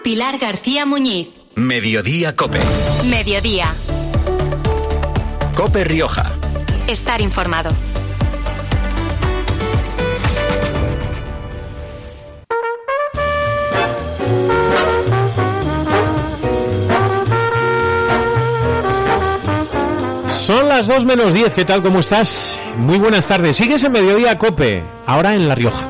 Pilar García Muñiz. Mediodía COPE. Mediodía. COPE Rioja. Estar informado. Son las 2 menos 10, ¿qué tal? ¿Cómo estás? Muy buenas tardes. Sigues en Mediodía COPE, ahora en La Rioja.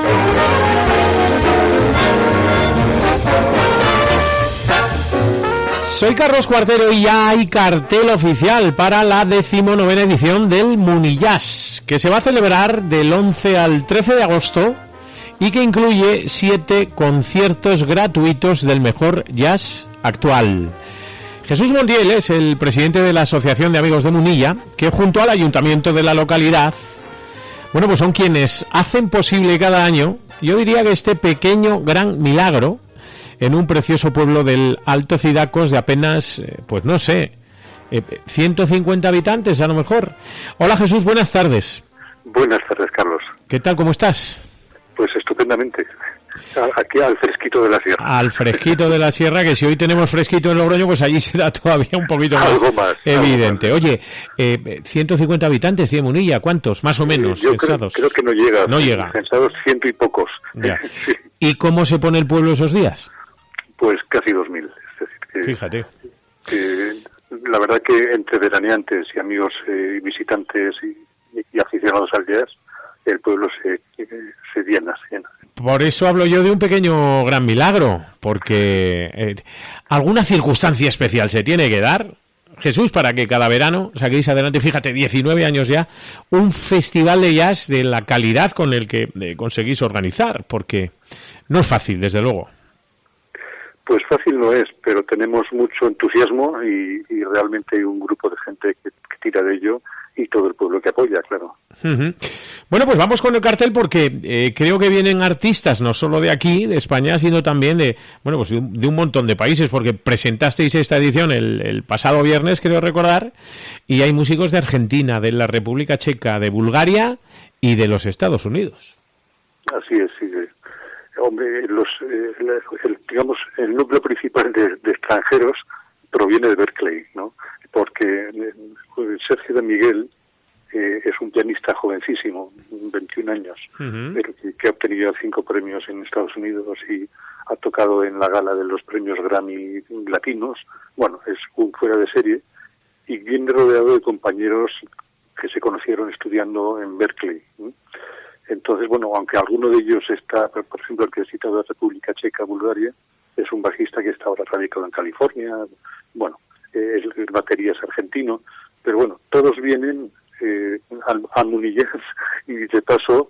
Soy Carlos Cuartero y ya hay cartel oficial para la 19ª edición del Munijazz, que se va a celebrar del 11 al 13 de agosto y que incluye 7 conciertos gratuitos del mejor jazz actual. Jesús Montiel es el presidente de la Asociación de Amigos de Munilla, que junto al ayuntamiento de la localidad, bueno, pues son quienes hacen posible cada año, yo diría que este pequeño gran milagro, en un precioso pueblo del Alto Cidacos de apenas, pues no sé, 150 habitantes a lo mejor. Hola Jesús, buenas tardes. Buenas tardes, Carlos. ¿Qué tal, cómo estás? Pues estupendamente. Aquí al fresquito de la sierra. Al fresquito de la sierra, que si hoy tenemos fresquito en Logroño, pues allí será todavía un poquito más evidente. Algo más. Oye, 150 habitantes tiene Munilla, ¿cuántos? Más o menos, yo creo que no llega. No llega. Censados 100 y pocos. Ya. Sí. ¿Y cómo se pone el pueblo esos días? Pues casi 2.000. Es decir, fíjate. La verdad que entre veraneantes y amigos visitantes y aficionados al jazz, el pueblo se llena. Por eso hablo yo de un pequeño gran milagro, porque alguna circunstancia especial se tiene que dar, Jesús, para que cada verano saquéis adelante, fíjate, 19 años ya, un festival de jazz de la calidad con el que conseguís organizar, porque no es fácil, desde luego. Pues fácil no es, pero tenemos mucho entusiasmo y realmente hay un grupo de gente que tira de ello y todo el pueblo que apoya, claro. Uh-huh. Bueno, pues vamos con el cartel porque creo que vienen artistas no solo de aquí, de España, sino también de un montón de países, porque presentasteis esta edición el pasado viernes, creo recordar, y hay músicos de Argentina, de la República Checa, de Bulgaria y de los Estados Unidos. Así es, sí. Hombre, digamos, el núcleo principal de extranjeros proviene de Berkeley, ¿no? Porque Sergio de Miguel es un pianista jovencísimo, 21 años, uh-huh, pero que ha obtenido 5 premios en Estados Unidos y ha tocado en la gala de los premios Grammy latinos. Bueno, es un fuera de serie y viene rodeado de compañeros que se conocieron estudiando en Berkeley, ¿no? Entonces, bueno, aunque alguno de ellos está, por ejemplo, el que he citado de República Checa, Bulgaria, es un bajista que está ahora radicado en California, bueno, el batería es argentino, pero bueno, todos vienen a Munijazz y de paso,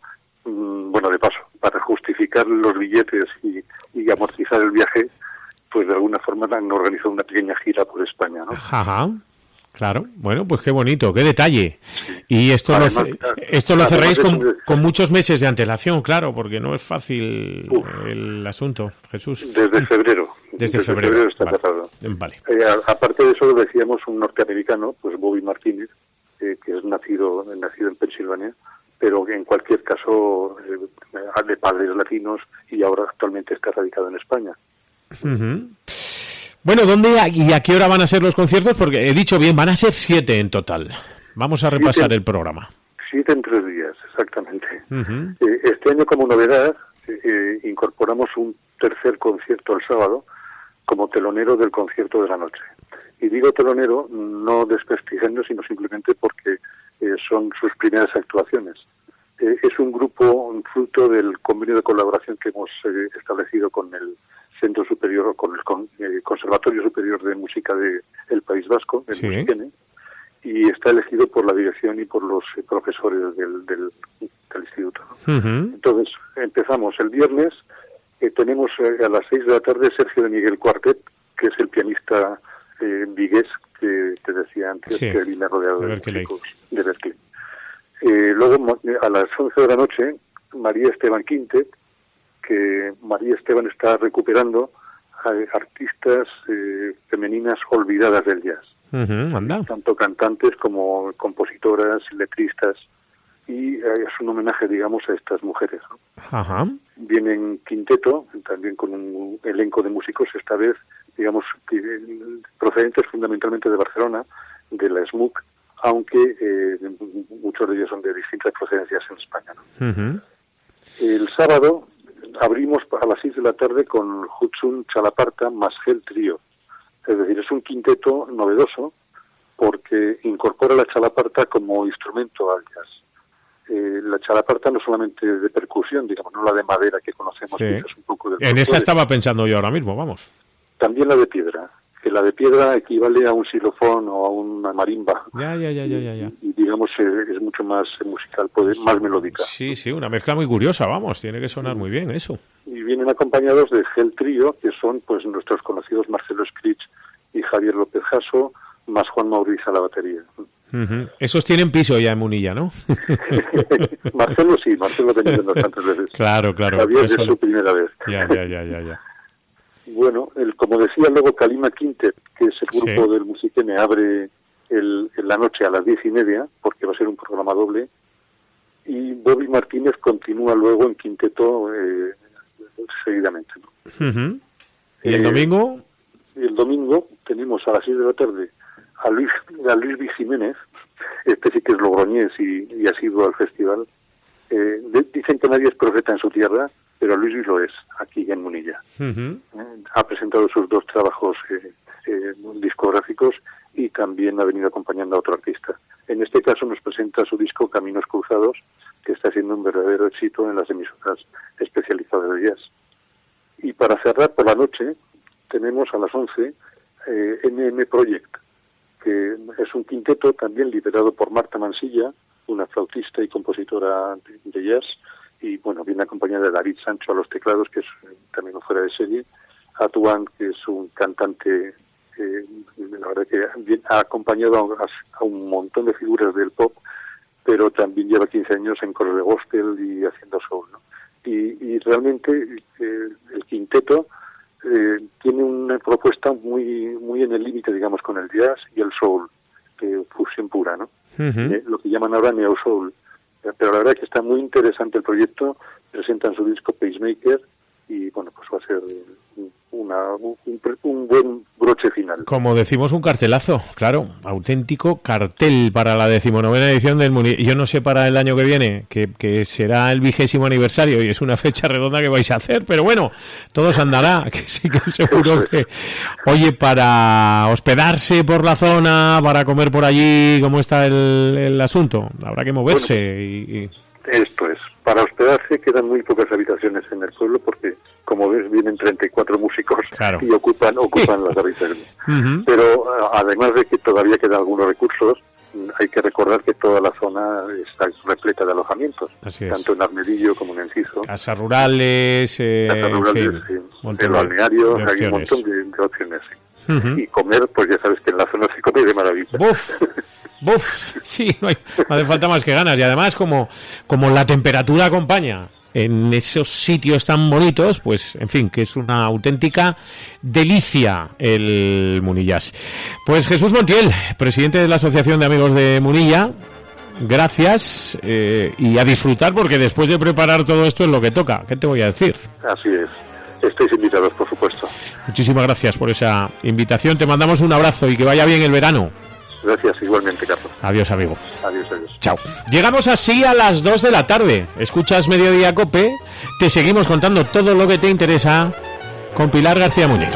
para justificar los billetes y amortizar el viaje, pues de alguna forma han organizado una pequeña gira por España, ¿no? Ajá. Claro, bueno, pues qué bonito, qué detalle. Y esto lo cerréis con muchos meses de antelación, claro, porque no es fácil el asunto, Jesús. Desde febrero. Desde febrero está cerrado. Vale. Aparte de eso, lo decíamos, un norteamericano, pues Bobby Martínez, que es nacido en Pensilvania, pero que en cualquier caso de padres latinos y ahora actualmente está radicado en España. Uh-huh. Bueno, ¿dónde y a qué hora van a ser los conciertos? Porque he dicho bien, van a ser 7 en total. Vamos a repasar el programa. 7 en 3 días, exactamente. Uh-huh. Este año, como novedad, incorporamos un tercer concierto el sábado como telonero del concierto de la noche. Y digo telonero no desprestigiando, sino simplemente porque son sus primeras actuaciones. Es un grupo fruto del convenio de colaboración que hemos establecido con el Centro Superior, con el Conservatorio Superior de Música del País Vasco, el Musikene, y está elegido por la dirección y por los profesores del instituto, ¿no? Uh-huh. Entonces, empezamos el viernes, tenemos a las 6 de la tarde Sergio de Miguel Quartet, que es el pianista vigués que te decía antes, que viene rodeado de músicos de Berkeley. Luego, a las 11 de la noche, María Esteban Quintet, que María Esteban está recuperando a artistas femeninas olvidadas del jazz. Uh-huh, anda. Tanto cantantes como compositoras, letristas, y es un homenaje, digamos, a estas mujeres, ¿no? Ajá. Vienen quinteto, también con un elenco de músicos, esta vez, digamos, procedentes fundamentalmente de Barcelona, de la SMUC, aunque muchos de ellos son de distintas procedencias en España, ¿no? Uh-huh. El sábado abrimos a las 6 de la tarde con Hudson Chalaparta más Gel Trío. Es decir, es un quinteto novedoso porque incorpora la chalaparta como instrumento al jazz. La chalaparta no solamente de percusión, digamos, no la de madera que conocemos, sí. quizás un poco del en esa estaba pensando yo ahora mismo, vamos. También la de piedra, que la de piedra equivale a un xilofón o a una marimba. Ya. Y digamos, es mucho más musical, más melódica. Sí, una mezcla muy curiosa, vamos, tiene que sonar muy bien eso. Y vienen acompañados de Gel Trío, que son pues nuestros conocidos Marcelo Scritch y Javier López Jasso, más Juan Mauriz a la batería. Uh-huh. Esos tienen piso ya en Munilla, ¿no? Marcelo sí, Marcelo ha venido bastantes veces. Claro. Javier es su primera vez. Ya. Bueno, como decía luego Kalima Quintet, que es el grupo del Musiquene, abre la noche a las 10:30, porque va a ser un programa doble, y Bobby Martínez continúa luego en quinteto seguidamente, ¿no? Uh-huh. ¿Y el domingo? El domingo tenemos a las 6 de la tarde a Luis B. Jiménez, este sí que es logroñés y ha sido al festival. Dicen que nadie es profeta en su tierra, pero Luis lo es, aquí en Munilla. Uh-huh. Ha presentado sus 2 trabajos discográficos y también ha venido acompañando a otro artista. En este caso nos presenta su disco Caminos Cruzados, que está siendo un verdadero éxito en las emisoras especializadas de jazz. Y para cerrar por la noche, tenemos a las 11 NM Project, que es un quinteto también liderado por Marta Mansilla, una flautista y compositora de jazz, y bueno, viene acompañada de David Sancho a los teclados, que es también un fuera de serie, Atuan, que es un cantante, la verdad que ha acompañado a un montón de figuras del pop, pero también lleva 15 años en coros de gospel y haciendo soul, ¿no? Y realmente el quinteto tiene una propuesta muy en el límite, digamos, con el jazz y el soul, fusión pura, ¿no? Uh-huh. Lo que llaman ahora neo soul. Pero la verdad es que está muy interesante el proyecto. Presentan su disco Pacemaker y bueno, pues va a ser un buen broche final. Como decimos, un cartelazo, claro, auténtico cartel para la 19ª edición del Munilla. Yo no sé para el año que viene, que será el 20º aniversario y es una fecha redonda que vais a hacer, pero bueno, todo se andará, que sí que seguro que... Oye, para hospedarse por la zona, para comer por allí, ¿cómo está el asunto? Habrá que moverse. Bueno, esto es. Para hospedarse quedan muy pocas habitaciones en el pueblo porque, como ves, vienen 34 músicos, claro, y ocupan las habitaciones. Uh-huh. Pero además de que todavía quedan algunos recursos, hay que recordar que toda la zona está repleta de alojamientos, tanto en Armedillo como en Enciso. Casas rurales, el balneario, hay un montón de opciones. Sí. Uh-huh. Y comer, pues ya sabes que en la zona se come de maravilla. ¡Buf! Sí, no hace falta más que ganas. Y además, como la temperatura acompaña en esos sitios tan bonitos, pues, en fin, que es una auténtica delicia el Munillas. Pues Jesús Montiel, presidente de la Asociación de Amigos de Munilla, gracias y a disfrutar, porque después de preparar todo esto es lo que toca. ¿Qué te voy a decir? Así es. Estáis invitados, por supuesto. Muchísimas gracias por esa invitación. Te mandamos un abrazo y que vaya bien el verano. Gracias, igualmente, Carlos. Adiós, amigo. Adiós. Chao. Llegamos así a las 2 de la tarde. Escuchas Mediodía COPE. Te seguimos contando todo lo que te interesa con Pilar García Muñiz.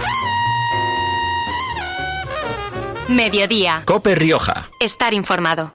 Mediodía. COPE Rioja. Estar informado.